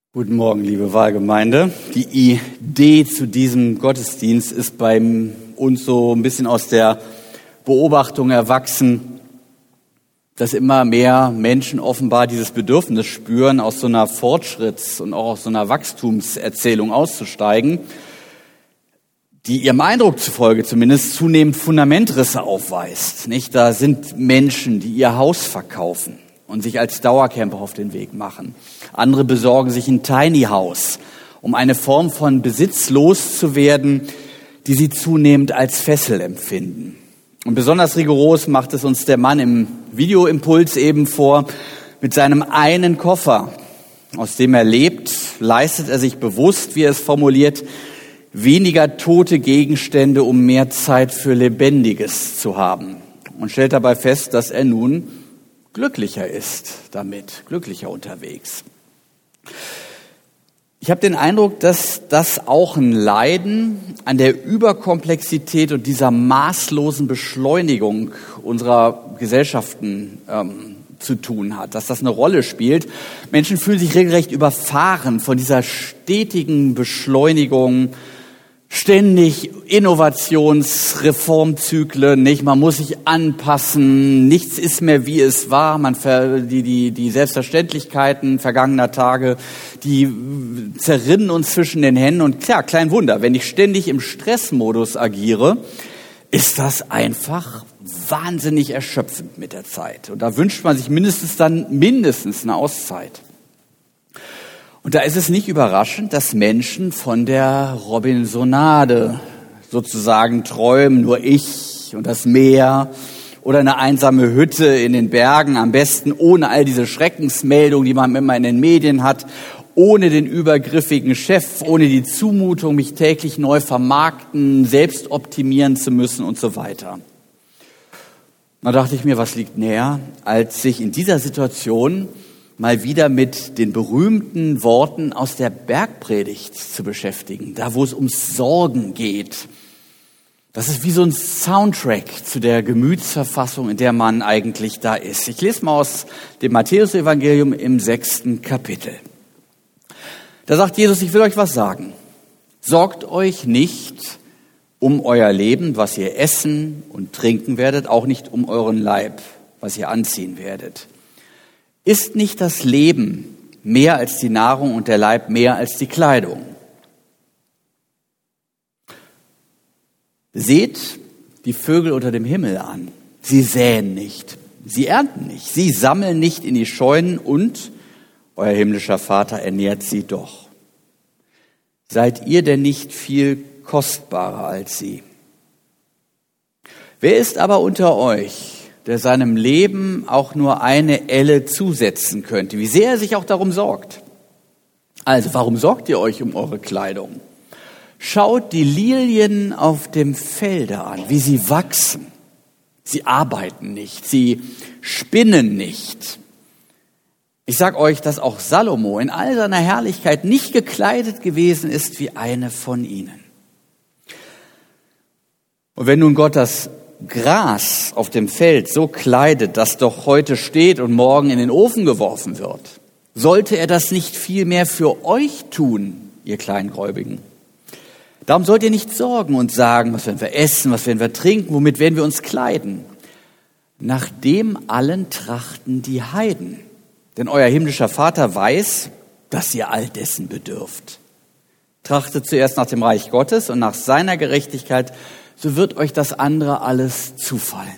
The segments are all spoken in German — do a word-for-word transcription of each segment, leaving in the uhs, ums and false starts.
Guten Morgen, liebe Wahlgemeinde. Die Idee zu diesem Gottesdienst ist bei uns so ein bisschen aus der Beobachtung erwachsen, dass immer mehr Menschen offenbar dieses Bedürfnis spüren, aus so einer Fortschritts- und auch aus so einer Wachstumserzählung auszusteigen, die ihrem Eindruck zufolge zumindest zunehmend Fundamentrisse aufweist. Nicht? Da sind Menschen, die ihr Haus verkaufen und sich als Dauercamper auf den Weg machen. Andere besorgen sich ein Tiny House, um eine Form von Besitz loszuwerden, die sie zunehmend als Fessel empfinden. Und besonders rigoros macht es uns der Mann im Videoimpuls eben vor. Mit seinem einen Koffer, aus dem er lebt, leistet er sich bewusst, wie er es formuliert, weniger tote Gegenstände, um mehr Zeit für Lebendiges zu haben. Und stellt dabei fest, dass er nun glücklicher ist damit, glücklicher unterwegs. Ich habe den Eindruck, dass das auch ein Leiden an der Überkomplexität und dieser maßlosen Beschleunigung unserer Gesellschaften ähm, zu tun hat, dass das eine Rolle spielt. Menschen fühlen sich regelrecht überfahren von dieser stetigen Beschleunigung, ständig Innovationsreformzyklen, nicht? Man muss sich anpassen, nichts ist mehr wie es war, man ver, die die die Selbstverständlichkeiten vergangener Tage, die zerrinnen uns zwischen den Händen und klar, kein Wunder, wenn ich ständig im Stressmodus agiere, ist das einfach wahnsinnig erschöpfend mit der Zeit und da wünscht man sich mindestens dann mindestens eine Auszeit. Und da ist es nicht überraschend, dass Menschen von der Robinsonade sozusagen träumen, nur ich und das Meer oder eine einsame Hütte in den Bergen, am besten ohne all diese Schreckensmeldungen, die man immer in den Medien hat, ohne den übergriffigen Chef, ohne die Zumutung, mich täglich neu vermarkten, selbst optimieren zu müssen und so weiter. Da dachte ich mir, was liegt näher, als sich in dieser Situation mal wieder mit den berühmten Worten aus der Bergpredigt zu beschäftigen, da wo es ums Sorgen geht. Das ist wie so ein Soundtrack zu der Gemütsverfassung, in der man eigentlich da ist. Ich lese mal aus dem Matthäus-Evangelium im sechsten Kapitel. Da sagt Jesus, ich will euch was sagen. Sorgt euch nicht um euer Leben, was ihr essen und trinken werdet, auch nicht um euren Leib, was ihr anziehen werdet. Ist nicht das Leben mehr als die Nahrung und der Leib mehr als die Kleidung? Seht die Vögel unter dem Himmel an. Sie säen nicht, sie ernten nicht, sie sammeln nicht in die Scheunen und euer himmlischer Vater ernährt sie doch. Seid ihr denn nicht viel kostbarer als sie? Wer ist aber unter euch, der seinem Leben auch nur eine Elle zusetzen könnte, wie sehr er sich auch darum sorgt? Also, warum sorgt ihr euch um eure Kleidung? Schaut die Lilien auf dem Felde an, wie sie wachsen. Sie arbeiten nicht, sie spinnen nicht. Ich sag euch, dass auch Salomo in all seiner Herrlichkeit nicht gekleidet gewesen ist wie eine von ihnen. Und wenn nun Gott das Gras auf dem Feld so kleidet, das doch heute steht und morgen in den Ofen geworfen wird, sollte er das nicht viel mehr für euch tun, ihr Kleingläubigen? Darum sollt ihr nicht sorgen und sagen, was werden wir essen, was werden wir trinken, womit werden wir uns kleiden? Nach dem allen trachten die Heiden. Denn euer himmlischer Vater weiß, dass ihr all dessen bedürft. Trachtet zuerst nach dem Reich Gottes und nach seiner Gerechtigkeit, so wird euch das andere alles zufallen.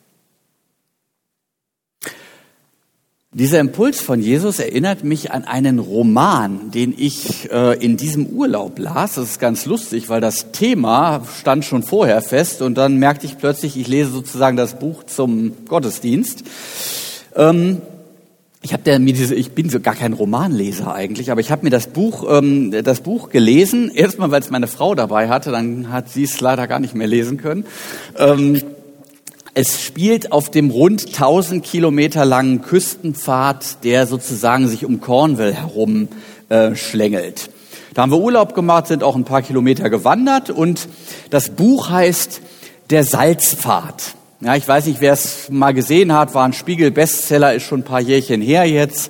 Dieser Impuls von Jesus erinnert mich an einen Roman, den ich äh, in diesem Urlaub las. Das ist ganz lustig, weil das Thema stand schon vorher fest und dann merkte ich plötzlich, ich lese sozusagen das Buch zum Gottesdienst. Ähm, ich habe mir diese, ich bin so gar kein Romanleser eigentlich, aber ich habe mir das Buch, ähm, das Buch gelesen. Erstmal, weil es meine Frau dabei hatte, dann hat sie es leider gar nicht mehr lesen können. Ähm, Es spielt auf dem rund tausend Kilometer langen Küstenpfad, der sozusagen sich um Cornwall herum äh, schlängelt. Da haben wir Urlaub gemacht, sind auch ein paar Kilometer gewandert und das Buch heißt Der Salzpfad. Ja, ich weiß nicht, wer es mal gesehen hat, war ein Spiegel-Bestseller, ist schon ein paar Jährchen her jetzt.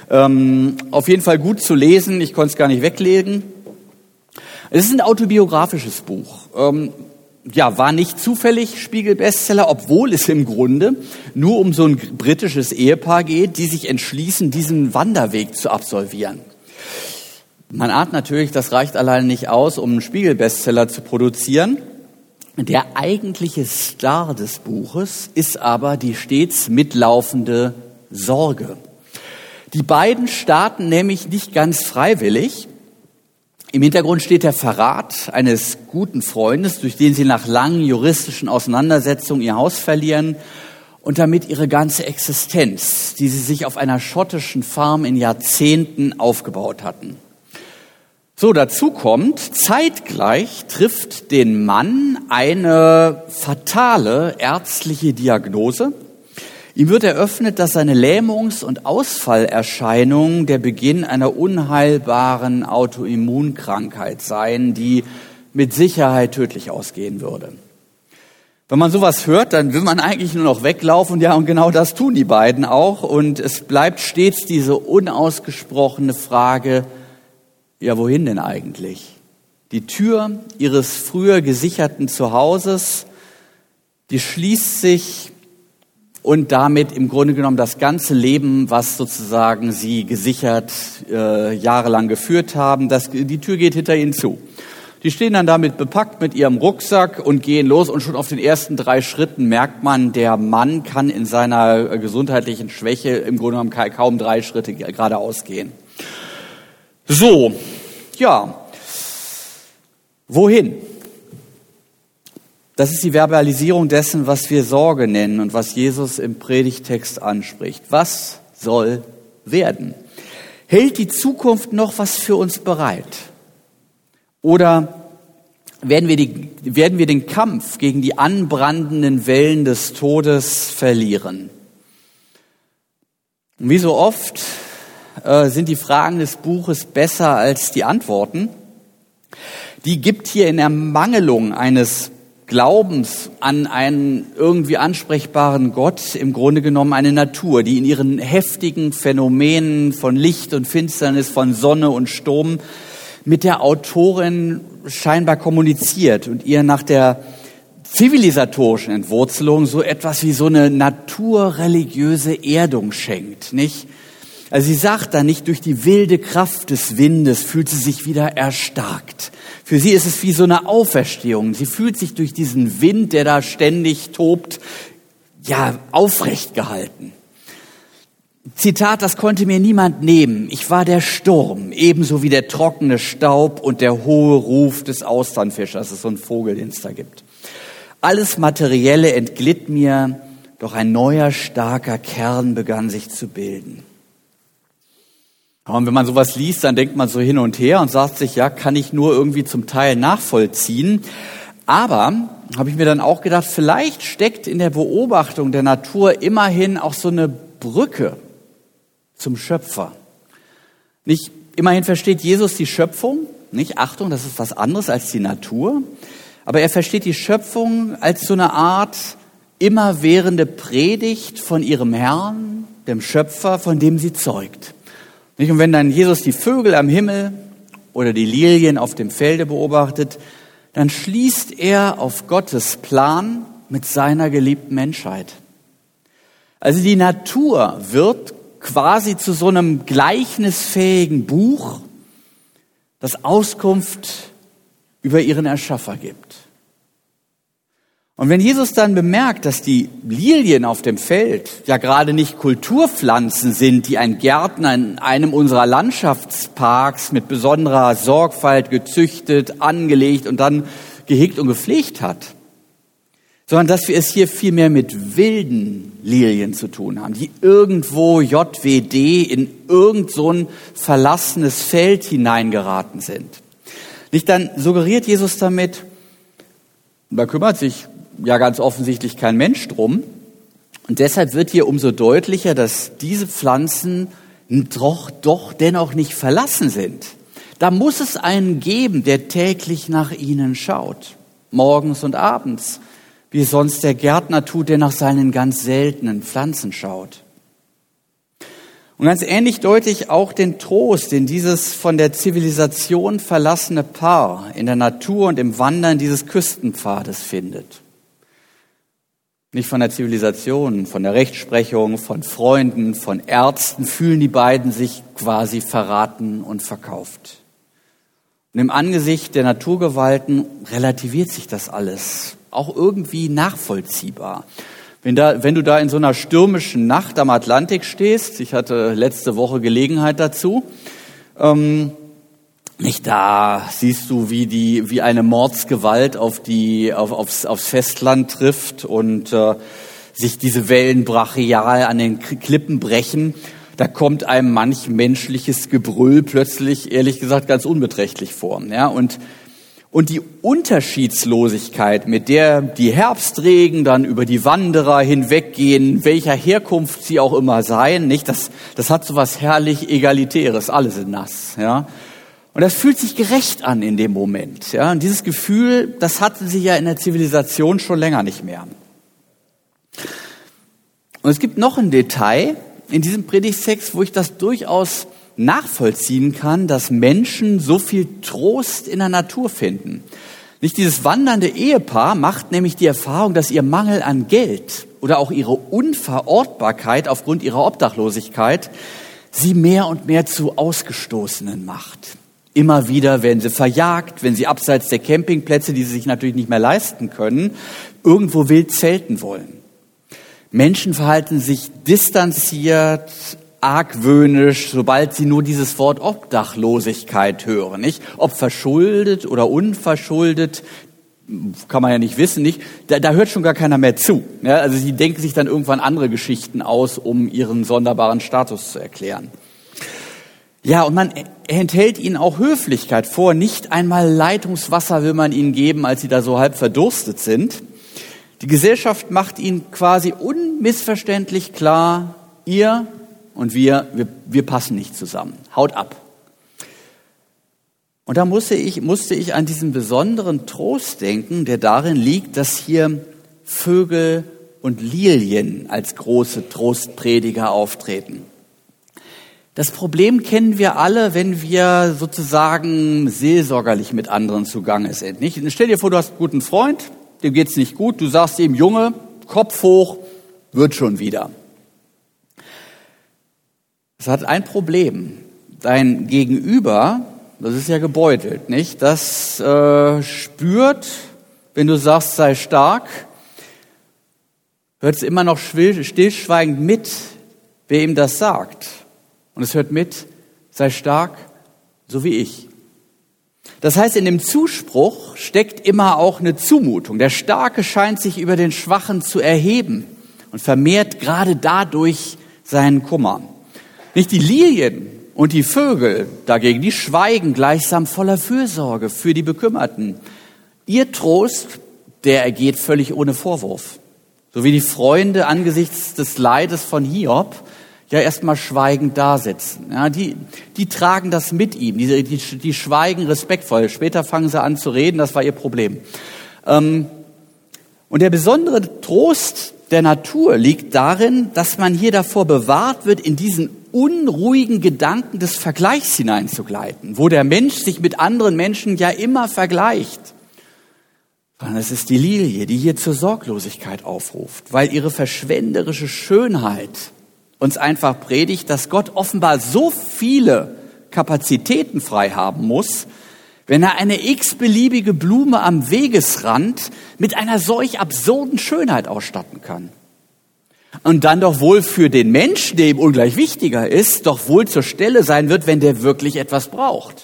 Ähm, auf jeden Fall gut zu lesen, ich konnte es gar nicht weglegen. Es ist ein autobiografisches Buch. Ähm, ja, war nicht zufällig Spiegel-Bestseller, obwohl es im Grunde nur um so ein britisches Ehepaar geht, die sich entschließen, diesen Wanderweg zu absolvieren. Man ahnt natürlich, das reicht alleine nicht aus, um einen Spiegel-Bestseller zu produzieren. Der eigentliche Star des Buches ist aber die stets mitlaufende Sorge. Die beiden starten nämlich nicht ganz freiwillig. Im Hintergrund steht der Verrat eines guten Freundes, durch den sie nach langen juristischen Auseinandersetzungen ihr Haus verlieren und damit ihre ganze Existenz, die sie sich auf einer schottischen Farm in Jahrzehnten aufgebaut hatten. So, dazu kommt, zeitgleich trifft den Mann eine fatale ärztliche Diagnose. Ihm wird eröffnet, dass seine Lähmungs- und Ausfallerscheinungen der Beginn einer unheilbaren Autoimmunkrankheit seien, die mit Sicherheit tödlich ausgehen würde. Wenn man sowas hört, dann will man eigentlich nur noch weglaufen. Ja, und genau das tun die beiden auch. Und es bleibt stets diese unausgesprochene Frage, ja, wohin denn eigentlich? Die Tür ihres früher gesicherten Zuhauses, die schließt sich und damit im Grunde genommen das ganze Leben, was sozusagen sie gesichert äh, jahrelang geführt haben, das, die Tür geht hinter ihnen zu. Die stehen dann damit bepackt mit ihrem Rucksack und gehen los und schon auf den ersten drei Schritten merkt man, der Mann kann in seiner gesundheitlichen Schwäche im Grunde genommen kaum drei Schritte geradeaus gehen. So, ja, wohin? Das ist die Verbalisierung dessen, was wir Sorge nennen und was Jesus im Predigtext anspricht. Was soll werden? Hält die Zukunft noch was für uns bereit? Oder werden wir, die, werden wir den Kampf gegen die anbrandenden Wellen des Todes verlieren? Und wie so oft äh, sind die Fragen des Buches besser als die Antworten. Die gibt hier in Ermangelung eines Glaubens an einen irgendwie ansprechbaren Gott im Grunde genommen eine Natur, die in ihren heftigen Phänomenen von Licht und Finsternis, von Sonne und Sturm mit der Autorin scheinbar kommuniziert und ihr nach der zivilisatorischen Entwurzelung so etwas wie so eine naturreligiöse Erdung schenkt, nicht? Also sie sagt da nicht, durch die wilde Kraft des Windes fühlt sie sich wieder erstarkt. Für sie ist es wie so eine Auferstehung. Sie fühlt sich durch diesen Wind, der da ständig tobt, ja, aufrecht gehalten. Zitat, das konnte mir niemand nehmen. Ich war der Sturm, ebenso wie der trockene Staub und der hohe Ruf des Austernfischers. Das ist so ein Vogel, den es da gibt. Alles Materielle entglitt mir, doch ein neuer, starker Kern begann sich zu bilden. Und wenn man sowas liest, dann denkt man so hin und her und sagt sich, ja, kann ich nur irgendwie zum Teil nachvollziehen. Aber, habe ich mir dann auch gedacht, vielleicht steckt in der Beobachtung der Natur immerhin auch so eine Brücke zum Schöpfer. Nicht, immerhin versteht Jesus die Schöpfung, nicht, Achtung, das ist was anderes als die Natur, aber er versteht die Schöpfung als so eine Art immerwährende Predigt von ihrem Herrn, dem Schöpfer, von dem sie zeugt. Nicht? Und wenn dann Jesus die Vögel am Himmel oder die Lilien auf dem Felde beobachtet, dann schließt er auf Gottes Plan mit seiner geliebten Menschheit. Also die Natur wird quasi zu so einem gleichnisfähigen Buch, das Auskunft über ihren Erschaffer gibt. Und wenn Jesus dann bemerkt, dass die Lilien auf dem Feld ja gerade nicht Kulturpflanzen sind, die ein Gärtner in einem unserer Landschaftsparks mit besonderer Sorgfalt gezüchtet, angelegt und dann gehegt und gepflegt hat, sondern dass wir es hier vielmehr mit wilden Lilien zu tun haben, die irgendwo J W D in irgend so ein verlassenes Feld hineingeraten sind. Nicht, dann suggeriert Jesus damit, da kümmert sich ja ganz offensichtlich kein Mensch drum. Und deshalb wird hier umso deutlicher, dass diese Pflanzen doch, doch dennoch nicht verlassen sind. Da muss es einen geben, der täglich nach ihnen schaut, morgens und abends, wie sonst der Gärtner tut, der nach seinen ganz seltenen Pflanzen schaut. Und ganz ähnlich deute ich auch den Trost, den dieses von der Zivilisation verlassene Paar in der Natur und im Wandern dieses Küstenpfades findet. Nicht von der Zivilisation, von der Rechtsprechung, von Freunden, von Ärzten fühlen die beiden sich quasi verraten und verkauft. Und im Angesicht der Naturgewalten relativiert sich das alles, auch irgendwie nachvollziehbar. Wenn, da, wenn du da in so einer stürmischen Nacht am Atlantik stehst, ich hatte letzte Woche Gelegenheit dazu, ähm, nicht da siehst du, wie die, wie eine Mordsgewalt auf die, auf, aufs, aufs Festland trifft und äh, sich diese Wellen brachial an den Klippen brechen. Da kommt einem manch menschliches Gebrüll plötzlich, ehrlich gesagt, ganz unbeträchtlich vor. Ja, und Und die Unterschiedslosigkeit, mit der die Herbstregen dann über die Wanderer hinweggehen, welcher Herkunft sie auch immer seien, nicht? Das, das hat so was herrlich Egalitäres, alle sind nass, ja. Und das fühlt sich gerecht an in dem Moment, ja. Und dieses Gefühl, das hatten sie ja in der Zivilisation schon länger nicht mehr. Und es gibt noch ein Detail in diesem Predigtext, wo ich das durchaus nachvollziehen kann, dass Menschen so viel Trost in der Natur finden. Nicht dieses wandernde Ehepaar macht nämlich die Erfahrung, dass ihr Mangel an Geld oder auch ihre Unverortbarkeit aufgrund ihrer Obdachlosigkeit sie mehr und mehr zu Ausgestoßenen macht. Immer wieder werden sie verjagt, wenn sie abseits der Campingplätze, die sie sich natürlich nicht mehr leisten können, irgendwo wild zelten wollen. Menschen verhalten sich distanziert, argwöhnisch, sobald sie nur dieses Wort Obdachlosigkeit hören, nicht? Ob verschuldet oder unverschuldet, kann man ja nicht wissen, nicht? Da, da hört schon gar keiner mehr zu. Ja? Also sie denken sich dann irgendwann andere Geschichten aus, um ihren sonderbaren Status zu erklären. Ja, und man enthält ihnen auch Höflichkeit vor. Nicht einmal Leitungswasser will man ihnen geben, als sie da so halb verdurstet sind. Die Gesellschaft macht ihnen quasi unmissverständlich klar, ihr und wir, wir, wir passen nicht zusammen. Haut ab. Und da musste ich, musste ich an diesen besonderen Trost denken, der darin liegt, dass hier Vögel und Lilien als große Trostprediger auftreten. Das Problem kennen wir alle, wenn wir sozusagen seelsorgerlich mit anderen zugange sind. Nicht? Stell dir vor, du hast einen guten Freund, dem geht's nicht gut, du sagst ihm, Junge, Kopf hoch, wird schon wieder. Es hat ein Problem. Dein Gegenüber, das ist ja gebeutelt, nicht? Das äh, spürt, wenn du sagst, sei stark, hört es immer noch stillschweigend mit, wer ihm das sagt. Und es hört mit, sei stark, so wie ich. Das heißt, in dem Zuspruch steckt immer auch eine Zumutung. Der Starke scheint sich über den Schwachen zu erheben und vermehrt gerade dadurch seinen Kummer. Nicht die Lilien und die Vögel dagegen, die schweigen gleichsam voller Fürsorge für die Bekümmerten. Ihr Trost, der ergeht völlig ohne Vorwurf. So wie die Freunde angesichts des Leides von Hiob ja erstmal schweigend dasitzen. Ja, die, die tragen das mit ihm, die, die, die schweigen respektvoll. Später fangen sie an zu reden, das war ihr Problem. Ähm, und der besondere Trost der Natur liegt darin, dass man hier davor bewahrt wird, in diesen unruhigen Gedanken des Vergleichs hineinzugleiten, wo der Mensch sich mit anderen Menschen ja immer vergleicht. Sondern es ist die Lilie, die hier zur Sorglosigkeit aufruft, weil ihre verschwenderische Schönheit uns einfach predigt, dass Gott offenbar so viele Kapazitäten frei haben muss, wenn er eine x-beliebige Blume am Wegesrand mit einer solch absurden Schönheit ausstatten kann. Und dann doch wohl für den Menschen, der ihm ungleich wichtiger ist, doch wohl zur Stelle sein wird, wenn der wirklich etwas braucht.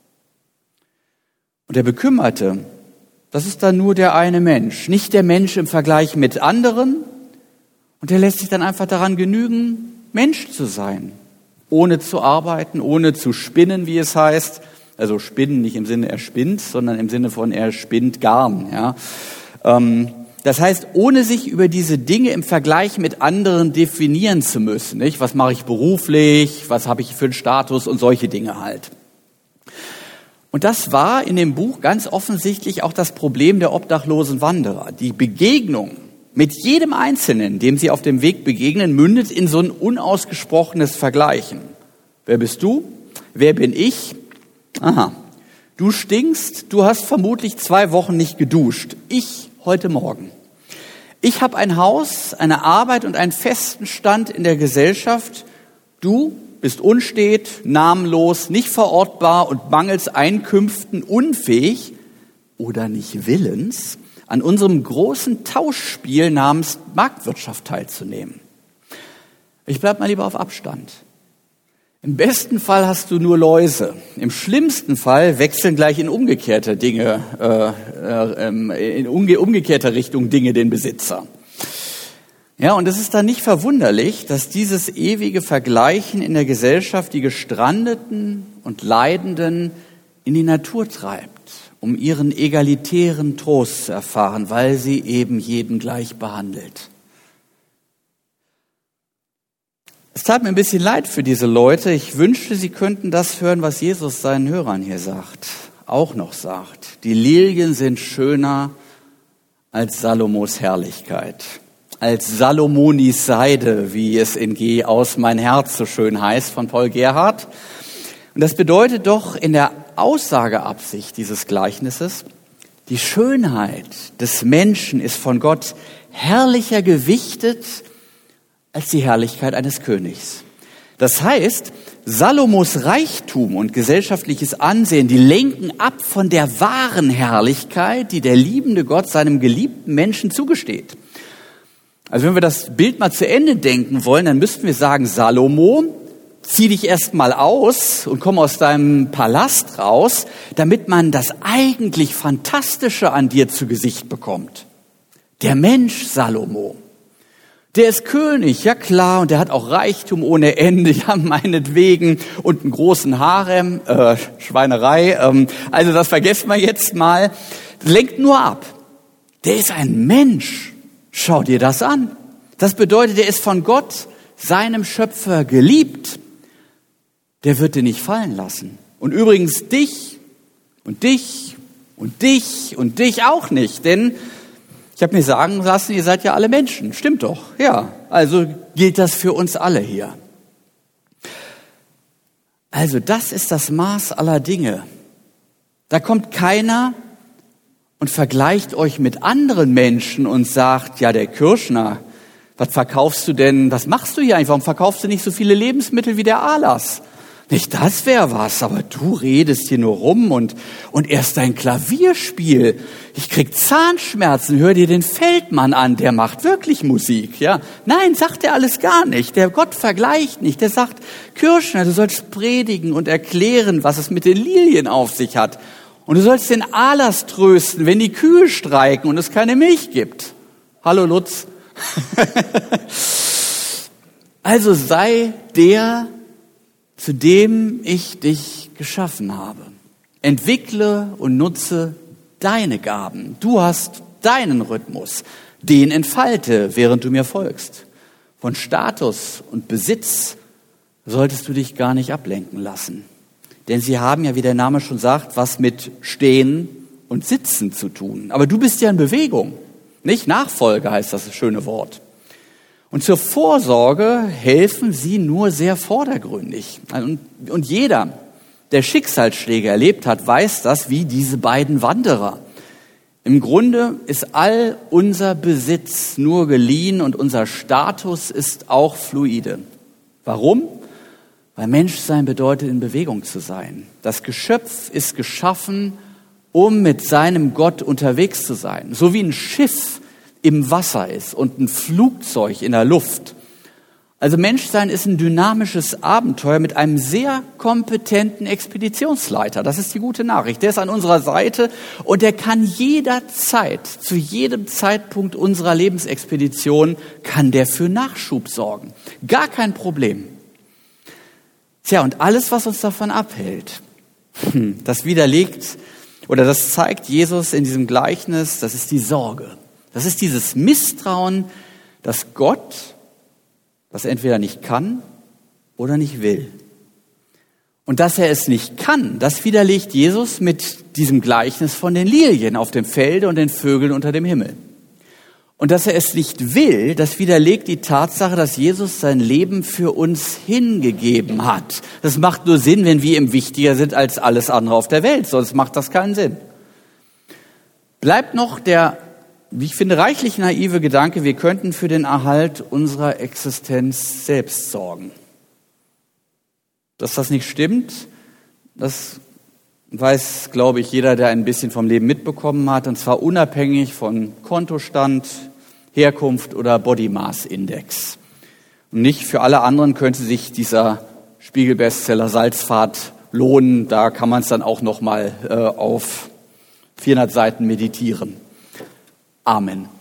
Und der Bekümmerte, das ist dann nur der eine Mensch, nicht der Mensch im Vergleich mit anderen. Und der lässt sich dann einfach daran genügen, Mensch zu sein, ohne zu arbeiten, ohne zu spinnen, wie es heißt. Also spinnen nicht im Sinne, er spinnt, sondern im Sinne von, er spinnt Garn. Ja. Das heißt, ohne sich über diese Dinge im Vergleich mit anderen definieren zu müssen. Nicht? Was mache ich beruflich, was habe ich für einen Status und solche Dinge halt. Und das war in dem Buch ganz offensichtlich auch das Problem der obdachlosen Wanderer. Die Begegnung mit jedem Einzelnen, dem sie auf dem Weg begegnen, mündet in so ein unausgesprochenes Vergleichen. Wer bist du? Wer bin ich? Aha, du stinkst, du hast vermutlich zwei Wochen nicht geduscht. Ich heute Morgen. Ich habe ein Haus, eine Arbeit und einen festen Stand in der Gesellschaft. Du bist unstet, namenlos, nicht verortbar und mangels Einkünften unfähig oder nicht willens, an unserem großen Tauschspiel namens Marktwirtschaft teilzunehmen. Ich bleib mal lieber auf Abstand. Im besten Fall hast du nur Läuse. Im schlimmsten Fall wechseln gleich in umgekehrte Dinge, äh, äh, in umge- umgekehrter Richtung Dinge den Besitzer. Ja, und es ist dann nicht verwunderlich, dass dieses ewige Vergleichen in der Gesellschaft die Gestrandeten und Leidenden in die Natur treibt, um ihren egalitären Trost zu erfahren, weil sie eben jeden gleich behandelt. Es tat mir ein bisschen leid für diese Leute. Ich wünschte, sie könnten das hören, was Jesus seinen Hörern hier sagt, auch noch sagt. Die Lilien sind schöner als Salomos Herrlichkeit, als Salomonis Seide, wie es in Geh aus mein Herz so schön heißt, von Paul Gerhardt. Und das bedeutet doch in der Aussageabsicht dieses Gleichnisses, die Schönheit des Menschen ist von Gott herrlicher gewichtet als die Herrlichkeit eines Königs. Das heißt, Salomos Reichtum und gesellschaftliches Ansehen, die lenken ab von der wahren Herrlichkeit, die der liebende Gott seinem geliebten Menschen zugesteht. Also wenn wir das Bild mal zu Ende denken wollen, dann müssten wir sagen, Salomo, zieh dich erst mal aus und komm aus deinem Palast raus, damit man das eigentlich Fantastische an dir zu Gesicht bekommt. Der Mensch Salomo. Der ist König, ja klar, und der hat auch Reichtum ohne Ende, ja meinetwegen, und einen großen Harem, äh, Schweinerei, ähm, also das vergessen wir jetzt mal. Lenkt nur ab. Der ist ein Mensch. Schau dir das an. Das bedeutet, er ist von Gott, seinem Schöpfer, geliebt. Der wird dir nicht fallen lassen. Und übrigens dich und dich und dich und dich auch nicht, denn ich habe mir sagen lassen, ihr seid ja alle Menschen. Stimmt doch, ja. Also gilt das für uns alle hier. Also das ist das Maß aller Dinge. Da kommt keiner und vergleicht euch mit anderen Menschen und sagt, ja, der Kirschner, was verkaufst du denn, was machst du hier eigentlich? Warum verkaufst du nicht so viele Lebensmittel wie der Alas? Nicht, das wäre was, aber du redest hier nur rum und, und erst dein Klavierspiel. Ich krieg Zahnschmerzen, hör dir den Feldmann an, der macht wirklich Musik, ja. Nein, sagt er alles gar nicht. Der Gott vergleicht nicht. Der sagt, Kirschner, du sollst predigen und erklären, was es mit den Lilien auf sich hat. Und du sollst den Alas trösten, wenn die Kühe streiken und es keine Milch gibt. Hallo Lutz. Also sei der, zu dem ich dich geschaffen habe. Entwickle und nutze deine Gaben. Du hast deinen Rhythmus. Den entfalte, während du mir folgst. Von Status und Besitz solltest du dich gar nicht ablenken lassen. Denn sie haben ja, wie der Name schon sagt, was mit Stehen und Sitzen zu tun. Aber du bist ja in Bewegung. Nicht Nachfolge heißt das schöne Wort. Und zur Vorsorge helfen sie nur sehr vordergründig. Und jeder, der Schicksalsschläge erlebt hat, weiß das wie diese beiden Wanderer. Im Grunde ist all unser Besitz nur geliehen und unser Status ist auch fluide. Warum? Weil Menschsein bedeutet, in Bewegung zu sein. Das Geschöpf ist geschaffen, um mit seinem Gott unterwegs zu sein. So wie ein Schiff im Wasser ist und ein Flugzeug in der Luft. Also Menschsein ist ein dynamisches Abenteuer mit einem sehr kompetenten Expeditionsleiter. Das ist die gute Nachricht. Der ist an unserer Seite und der kann jederzeit, zu jedem Zeitpunkt unserer Lebensexpedition, kann der für Nachschub sorgen. Gar kein Problem. Tja, und alles, was uns davon abhält, das widerlegt oder das zeigt Jesus in diesem Gleichnis, das ist die Sorge. Das ist dieses Misstrauen, dass Gott das entweder nicht kann oder nicht will. Und dass er es nicht kann, das widerlegt Jesus mit diesem Gleichnis von den Lilien auf dem Felde und den Vögeln unter dem Himmel. Und dass er es nicht will, das widerlegt die Tatsache, dass Jesus sein Leben für uns hingegeben hat. Das macht nur Sinn, wenn wir ihm wichtiger sind als alles andere auf der Welt, sonst macht das keinen Sinn. Bleibt noch der, wie ich finde, reichlich naive Gedanke, wir könnten für den Erhalt unserer Existenz selbst sorgen. Dass das nicht stimmt, das weiß, glaube ich, jeder, der ein bisschen vom Leben mitbekommen hat, und zwar unabhängig von Kontostand, Herkunft oder Body Mass Index. Und nicht für alle anderen könnte sich dieser Spiegel-Bestseller Salzfahrt lohnen. Da kann man es dann auch noch mal äh, auf vierhundert Seiten meditieren. Amen.